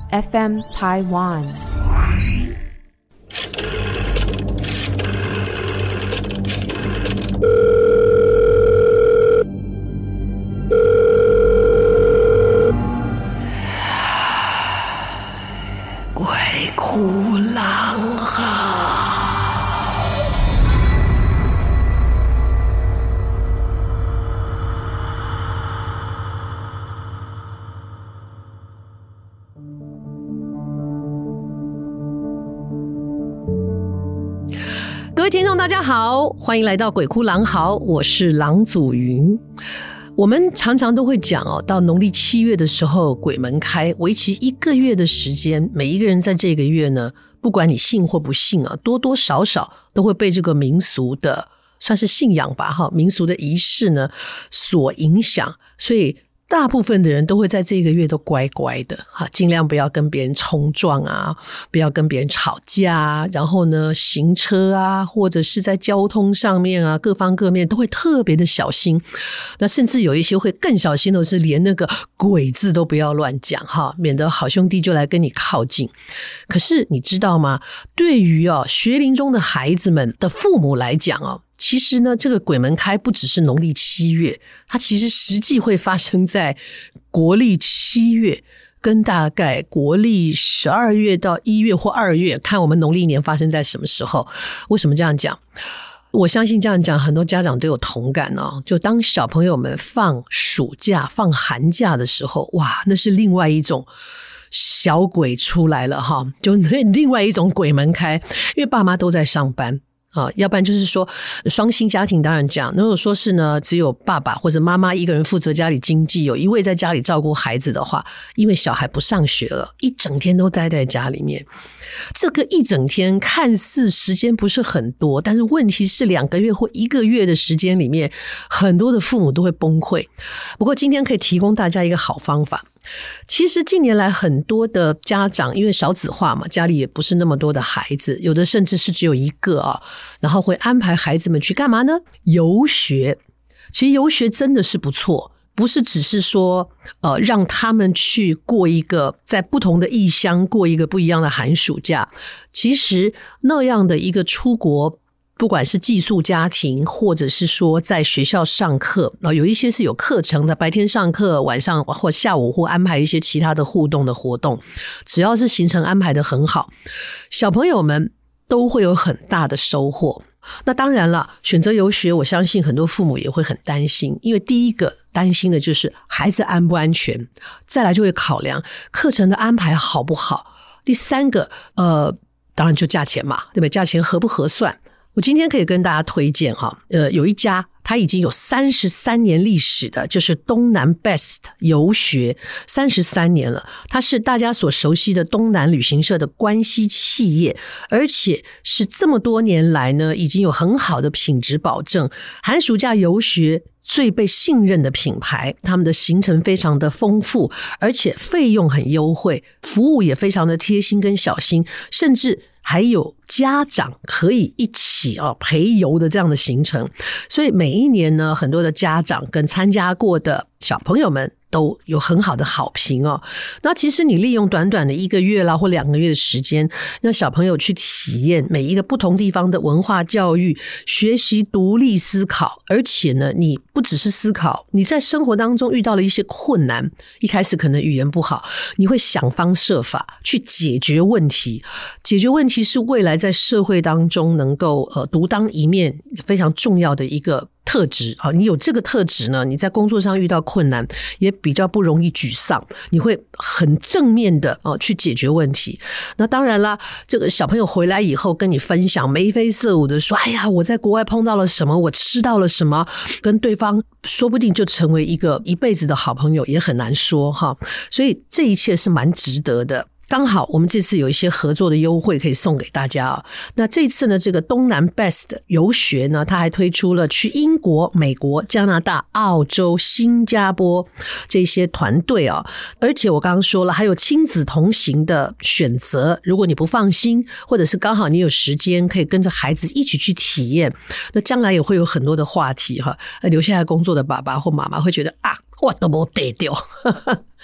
FM Taiwan。 鬼哭狼嚎。各位听众大家好，欢迎来到鬼哭狼嚎，我是郎祖云。我们常常都会讲到农历7月的时候鬼门开，为期1个月的时间，每一个人在这个月呢，不管你信或不信多多少少都会被这个民俗的算是信仰吧民俗的仪式呢所影响，所以大部分的人都会在这个月都乖乖的尽量不要跟别人冲撞不要跟别人吵架然后呢行车或者是在交通上面各方各面都会特别的小心，那甚至有一些会更小心的是连那个鬼字都不要乱讲免得好兄弟就来跟你靠近。可是你知道吗，对于学龄中的孩子们的父母来讲其实呢，这个鬼门开不只是农历7月，它其实实际会发生在国历7月跟大概国历12月到1月或2月，看我们农历年发生在什么时候。为什么这样讲？我相信这样讲很多家长都有同感就当小朋友们放暑假放寒假的时候，哇，那是另外一种小鬼出来了就另外一种鬼门开，因为爸妈都在上班要不然就是说双薪家庭，当然讲如果说是呢只有爸爸或者妈妈一个人负责家里经济，有一位在家里照顾孩子的话，因为小孩不上学了，一整天都待在家里面，这个一整天看似时间不是很多，但是问题是2个月或1个月的时间里面，很多的父母都会崩溃。不过今天可以提供大家一个好方法。其实近年来很多的家长因为少子化嘛，家里也不是那么多的孩子，有的甚至是只有一个然后会安排孩子们去干嘛呢？游学。其实游学真的是不错，不是只是说让他们去过一个在不同的异乡过一个不一样的寒暑假。其实那样的一个出国，不管是寄宿家庭或者是说在学校上课有一些是有课程的，白天上课，晚上或下午或安排一些其他的互动的活动，只要是行程安排得很好，小朋友们都会有很大的收获。那当然了，选择游学我相信很多父母也会很担心，因为第一个担心的就是孩子安不安全，再来就会考量课程的安排好不好，第三个当然就价钱嘛，对不对？价钱合不合算。我今天可以跟大家推荐有一家它已经有33年历史的，就是东南 Best 游学，33年了。它是大家所熟悉的东南旅行社的关系企业，而且是这么多年来呢，已经有很好的品质保证，寒暑假游学最被信任的品牌，他们的行程非常的丰富，而且费用很优惠，服务也非常的贴心跟小心，甚至还有家长可以一起陪游的这样的行程。所以每一年呢，很多的家长跟参加过的小朋友们都有很好的好评那其实你利用短短的1个月啦或2个月的时间，让小朋友去体验每一个不同地方的文化教育，学习独立思考，而且呢你不只是思考，你在生活当中遇到了一些困难，一开始可能语言不好，你会想方设法去解决问题。解决问题是未来在社会当中能够独当一面非常重要的一个特质你有这个特质呢，你在工作上遇到困难也比较不容易沮丧，你会很正面的去解决问题。那当然啦，这个小朋友回来以后跟你分享，眉飞色舞的说，哎呀，我在国外碰到了什么，我吃到了什么，跟对方说不定就成为一个一辈子的好朋友，也很难说所以这一切是蛮值得的。刚好我们这次有一些合作的优惠可以送给大家那这次呢，这个东南 Best 游学呢，它还推出了去英国、美国、加拿大、澳洲、新加坡这些团队而且我刚刚说了，还有亲子同行的选择，如果你不放心，或者是刚好你有时间可以跟着孩子一起去体验，那将来也会有很多的话题留下来工作的爸爸或妈妈会觉得我都没得掉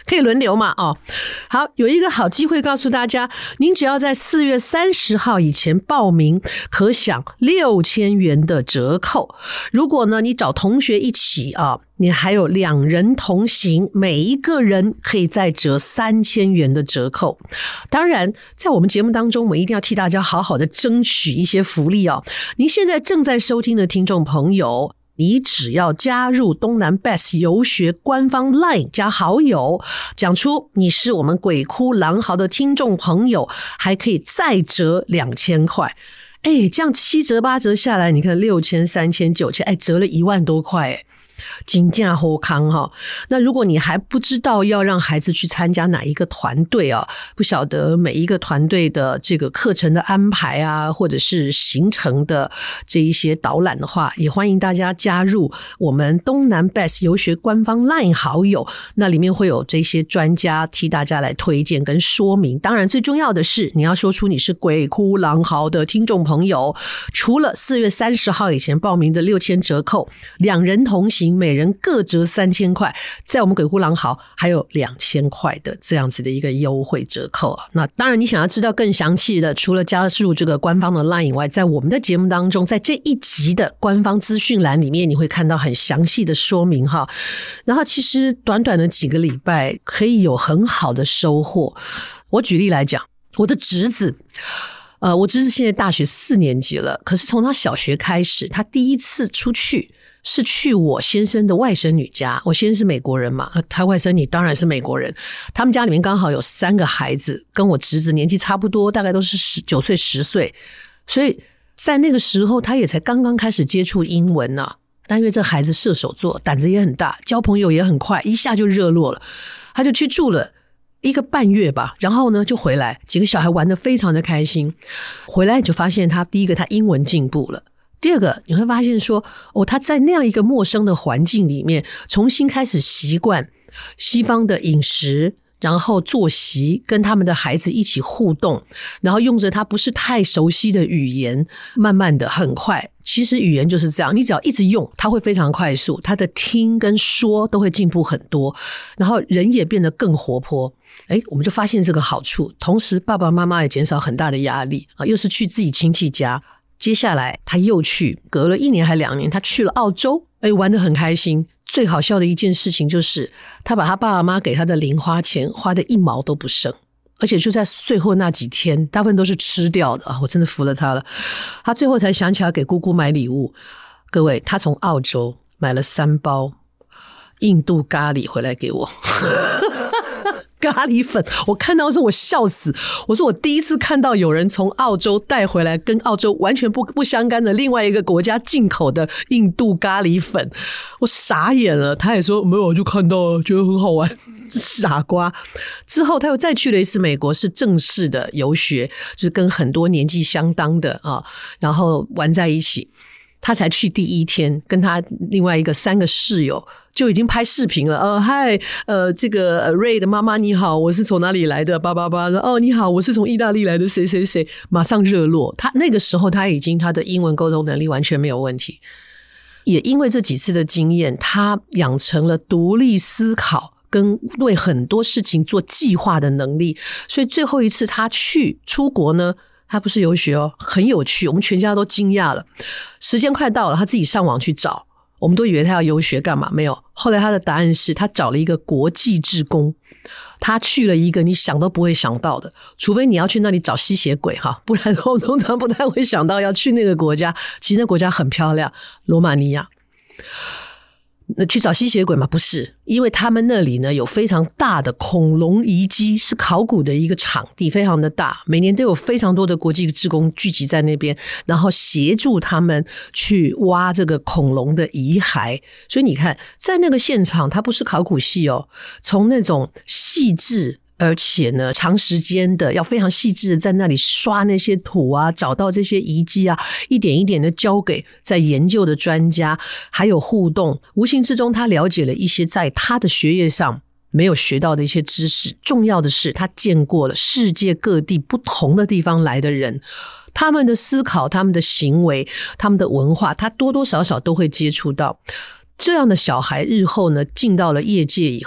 可以轮流嘛好，有一个好机会告诉大家，您只要在4月30号以前报名，可享6000元的折扣。如果呢你找同学一起你还有2人同行，每一个人可以再折3000元的折扣。当然在我们节目当中，我们一定要替大家好好的争取一些福利您现在正在收听的听众朋友，你只要加入东南 Best 游学官方 LINE 加好友，讲出你是我们鬼哭狼嚎的听众朋友，还可以再折2000块。这样7折8折下来，你看6000、3000、9000，折了1万多块真的好康那如果你还不知道要让孩子去参加哪一个团队不晓得每一个团队的这个课程的安排或者是行程的这一些导览的话，也欢迎大家加入我们东南 Best 游学官方 LINE 好友，那里面会有这些专家替大家来推荐跟说明。当然最重要的是你要说出你是鬼哭狼嚎的听众朋友，除了4月30号以前报名的6000折扣，2人同行每人各折3000块，在我们鬼哭狼嚎还有2000块的这样子的一个优惠折扣那当然你想要知道更详细的，除了加入这个官方的 LINE 以外，在我们的节目当中，在这一集的官方资讯栏里面，你会看到很详细的说明然后其实短短的几个礼拜可以有很好的收获。我举例来讲，我的侄子我侄子现在大学4年级了，可是从他小学开始，他第一次出去是去我先生的外甥女家。我先生是美国人嘛，他外甥女当然是美国人。他们家里面刚好有3个孩子，跟我侄子年纪差不多，大概都是9岁10岁，所以在那个时候他也才刚刚开始接触英文但因为这孩子射手座，胆子也很大，交朋友也很快，一下就热络了。他就去住了1个半月吧，然后呢就回来，几个小孩玩得非常的开心。回来就发现第一个他英文进步了，第二个你会发现说他在那样一个陌生的环境里面重新开始习惯西方的饮食，然后作息，跟他们的孩子一起互动，然后用着他不是太熟悉的语言，慢慢的很快，其实语言就是这样，你只要一直用它会非常快速，他的听跟说都会进步很多，然后人也变得更活泼。我们就发现这个好处，同时爸爸妈妈也减少很大的压力又是去自己亲戚家。接下来他又去，隔了1年还2年，他去了澳洲，玩得很开心。最好笑的一件事情就是他把他爸爸妈妈给他的零花钱花的1毛都不剩，而且就在最后那几天大部分都是吃掉的我真的服了他了。他最后才想起来给姑姑买礼物。各位，他从澳洲买了3包印度咖喱回来给我咖喱粉，我看到的时候我笑死，我说我第一次看到有人从澳洲带回来跟澳洲完全不相干的另外一个国家进口的印度咖喱粉，我傻眼了。他也说没有，就看到了，觉得很好玩，傻瓜。之后他又再去了一次美国，是正式的游学，就是跟很多年纪相当的然后玩在一起。他才去第1天，跟他另外一个3个室友就已经拍视频了。嗨，这个Ray 的妈妈你好，我是从哪里来的叭叭叭。你好，我是从意大利来的谁谁谁，马上热络。他那个时候他已经他的英文沟通能力完全没有问题，也因为这几次的经验，他养成了独立思考跟对很多事情做计划的能力。所以最后一次他出国呢，他不是游学很有趣，我们全家都惊讶了。时间快到了，他自己上网去找，我们都以为他要游学干嘛，没有。后来他的答案是他找了一个国际志工，他去了一个你想都不会想到的，除非你要去那里找吸血鬼不然我通常不太会想到要去那个国家。其实那国家很漂亮，罗马尼亚。去找吸血鬼吗？不是，因为他们那里呢有非常大的恐龙遗迹，是考古的一个场地，非常的大，每年都有非常多的国际志工聚集在那边，然后协助他们去挖这个恐龙的遗骸。所以你看在那个现场，它不是考古系从那种细致而且呢长时间的要非常细致的在那里刷那些土找到这些遗迹一点一点的交给在研究的专家，还有互动，无形之中他了解了一些在他的学业上没有学到的一些知识。重要的是他见过了世界各地不同的地方来的人，他们的思考，他们的行为，他们的文化，他多多少少都会接触到。这样的小孩日后呢进到了业界以后，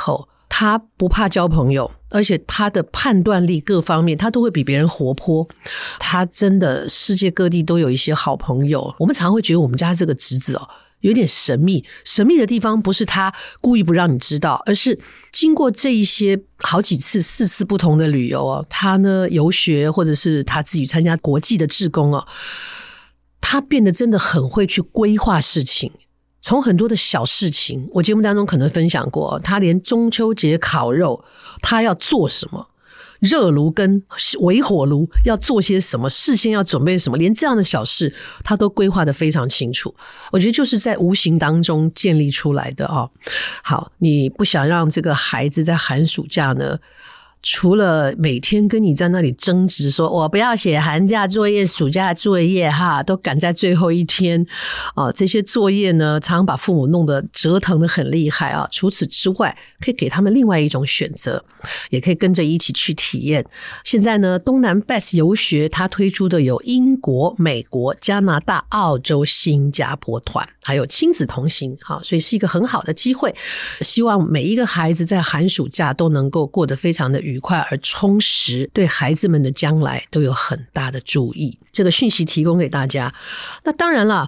他不怕交朋友，而且他的判断力各方面他都会比别人活泼，他真的世界各地都有一些好朋友。我们常会觉得我们家这个侄子有点神秘，神秘的地方不是他故意不让你知道，而是经过这一些好几次4次不同的旅游他呢游学或者是他自己参加国际的志工他变得真的很会去规划事情。从很多的小事情，我节目当中可能分享过，他连中秋节烤肉他要做什么，热炉跟微火炉要做些什么，事先要准备什么，连这样的小事他都规划得非常清楚。我觉得就是在无形当中建立出来的好，你不想让这个孩子在寒暑假呢，除了每天跟你在那里争执说我不要写寒假作业暑假作业都赶在最后一天这些作业呢常常把父母弄得折腾得很厉害除此之外可以给他们另外一种选择，也可以跟着一起去体验。现在呢东南 Best 游学他推出的有英国、美国、加拿大、澳洲、新加坡团，还有亲子同行所以是一个很好的机会。希望每一个孩子在寒暑假都能够过得非常的愉快而充实，对孩子们的将来都有很大的注意。这个讯息提供给大家。那当然了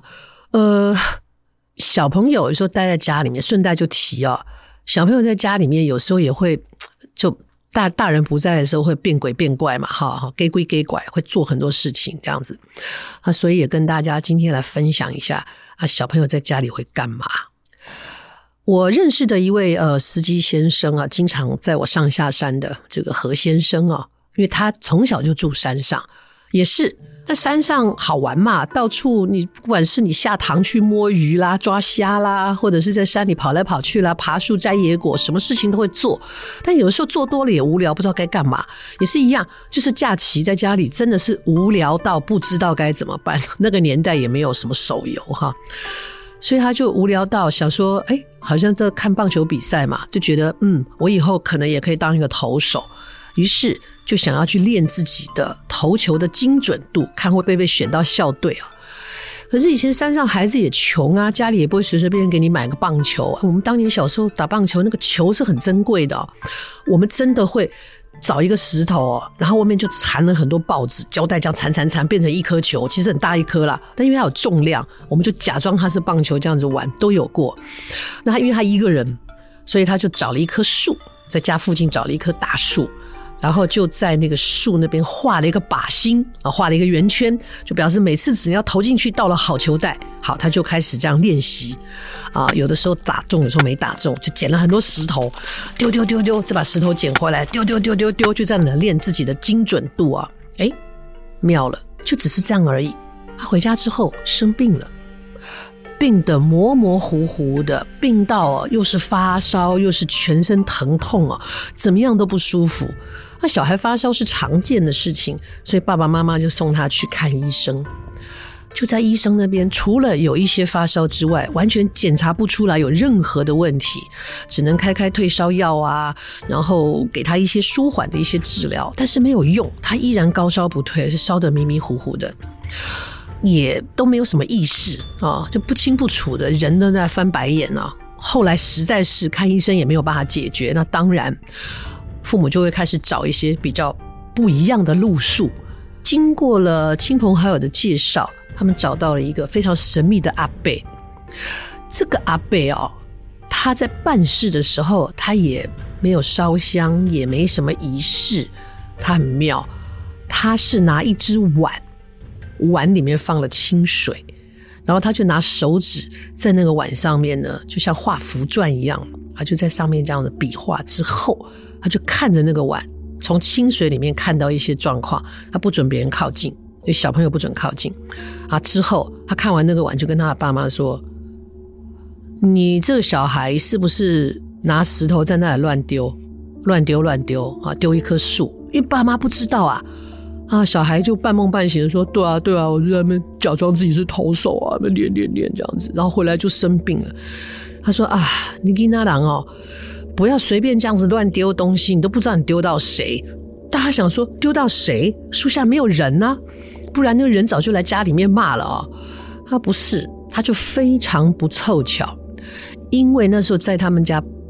小朋友有时候待在家里面，顺带就提小朋友在家里面有时候也会就大人不在的时候会变鬼变怪嘛给鬼给拐，会做很多事情这样子所以也跟大家今天来分享一下小朋友在家里会干嘛。我认识的一位司机先生经常在我上下山的这个何先生因为他从小就住山上，也是在山上好玩嘛，到处你不管是你下塘去摸鱼啦、抓虾啦，或者是在山里跑来跑去啦、爬树摘野果，什么事情都会做。但有的时候做多了也无聊，不知道该干嘛，也是一样，就是假期在家里真的是无聊到不知道该怎么办。那个年代也没有什么手游所以他就无聊到想说好像在看棒球比赛嘛，就觉得我以后可能也可以当一个投手，于是就想要去练自己的投球的精准度，看会不会被选到校队可是以前山上孩子也穷家里也不会随随便便给你买个棒球。我们当年小时候打棒球，那个球是很珍贵的我们真的会找一个石头然后外面就缠了很多报纸胶带，这样缠变成一颗球，其实很大一颗啦，但因为它有重量，我们就假装它是棒球这样子玩，都有过。那因为他一个人，所以他就找了一棵树，在家附近找了一棵大树，然后就在那个树那边画了一个靶心画了一个圆圈，就表示每次只要投进去到了好球带，好，他就开始这样练习有的时候打中，有时候没打中，就捡了很多石头，丢，再把石头捡回来，丢，就这样的练自己的精准度妙了，就只是这样而已。他回家之后生病了，病得模模糊糊的，病到又是发烧又是全身疼痛怎么样都不舒服。那小孩发烧是常见的事情，所以爸爸妈妈就送他去看医生。就在医生那边，除了有一些发烧之外，完全检查不出来有任何的问题，只能开退烧药然后给他一些舒缓的一些治疗，但是没有用，他依然高烧不退，是烧得迷迷糊糊的，也都没有什么意识就不清不楚的，人都在翻白眼后来实在是看医生也没有办法解决，那当然父母就会开始找一些比较不一样的路数。经过了亲朋好友的介绍，他们找到了一个非常神秘的阿伯。这个阿伯他在办事的时候，他也没有烧香，也没什么仪式，他很妙，他是拿一只碗里面放了清水，然后他就拿手指在那个碗上面呢，就像画符篆一样，他就在上面这样的笔画之后，他就看着那个碗，从清水里面看到一些状况，他不准别人靠近，所以小朋友不准靠近之后他看完那个碗，就跟他的爸妈说，你这个小孩是不是拿石头在那里乱丢丢一棵树？因为爸妈不知道小孩就半梦半醒的说，对啊，我就在那边假装自己是投手练这样子，然后回来就生病了。他说你囡仔人不要随便这样子乱丢东西，你都不知道你丢到谁。大家想说丢到谁？树下没有人不然那个人早就来家里面骂了他不是，他就非常不凑巧，因为那时候在他们家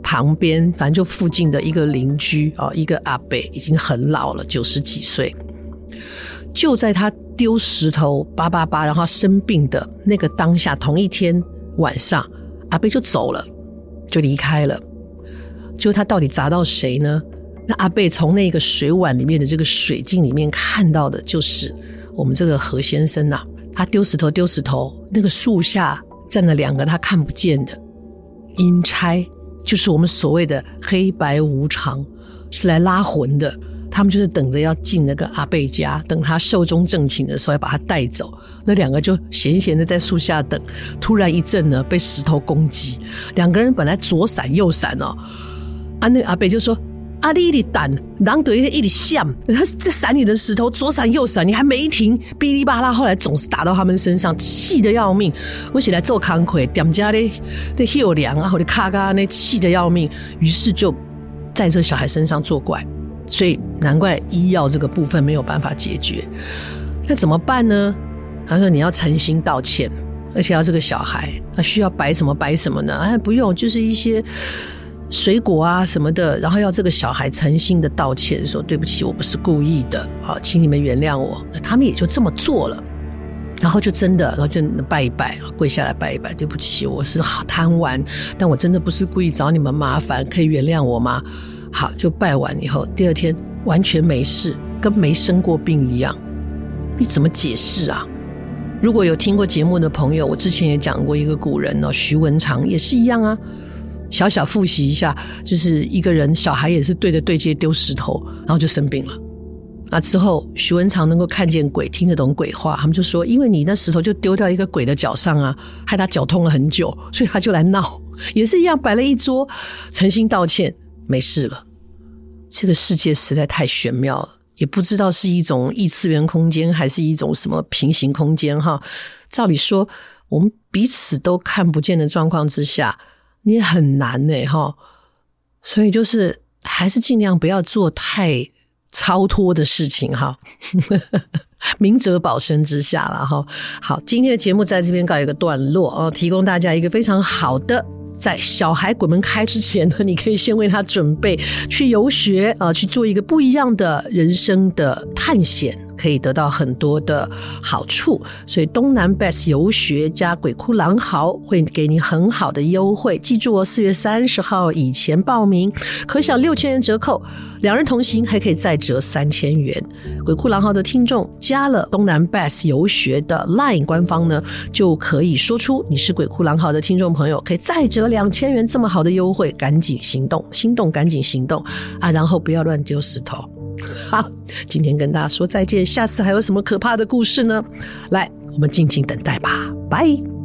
旁边反正就附近的一个邻居一个阿伯已经很老了90几岁，就在他丢石头888然后生病的那个当下，同一天晚上阿伯就走了，就离开了。结果他到底砸到谁呢？那阿伯从那个水碗里面的这个水镜里面看到的就是我们这个何先生啊，他丢石头，那个树下站了2个他看不见的阴差，就是我们所谓的黑白无常，是来拉魂的。他们就是等着要进那个阿伯家，等他寿终正寝的时候要把他带走。那2个就闲闲的在树下等，突然一阵呢被石头攻击，2个人本来左闪右闪那个阿伯就说你一直等，人就一直闪，他在闪你的石头，左闪右闪，你还没停，哔哩吧啦，后来总是打到他们身上，气得要命。我起来做工课，店家的休凉或者卡卡那气得要命，于是就在这小孩身上作怪，所以难怪医药这个部分没有办法解决。那怎么办呢？他说你要诚心道歉，而且要这个小孩需要摆什么呢？不用，就是一些水果啊什么的，然后要这个小孩诚心的道歉，说对不起，我不是故意的请你们原谅我。那他们也就这么做了，然后就真的，然后就拜一拜，跪下来拜一拜，对不起，我是贪玩，但我真的不是故意找你们麻烦，可以原谅我吗？好，就拜完以后，第2天完全没事，跟没生过病一样。你怎么解释啊？如果有听过节目的朋友，我之前也讲过一个古人徐文长也是一样啊。小小复习一下，就是一个人小孩也是对着对街丢石头，然后就生病了。之后徐文长能够看见鬼，听得懂鬼话，他们就说因为你那石头就丢掉一个鬼的脚上啊，害他脚痛了很久，所以他就来闹，也是一样摆了一桌，诚心道歉，没事了。这个世界实在太玄妙了，也不知道是一种异次元空间还是一种什么平行空间照理说我们彼此都看不见的状况之下，你也很难所以就是还是尽量不要做太超脱的事情明哲保身之下啦好，今天的节目在这边告一个段落提供大家一个非常好的，在小孩鬼门开之前呢，你可以先为他准备去游学去做一个不一样的人生的探险，可以得到很多的好处。所以东南 Best 游学加鬼哭狼嚎会给你很好的优惠，记住4月30号以前报名可享6000元折扣，2人同行还可以再折3000元。鬼哭狼嚎的听众加了东南 Best 游学的 LINE 官方呢，就可以说出你是鬼哭狼嚎的听众朋友，可以再折2000元，这么好的优惠，赶紧行动，心动赶紧行动然后不要乱丢石头。好，今天跟大家说再见，下次还有什么可怕的故事呢？来，我们静静等待吧，拜。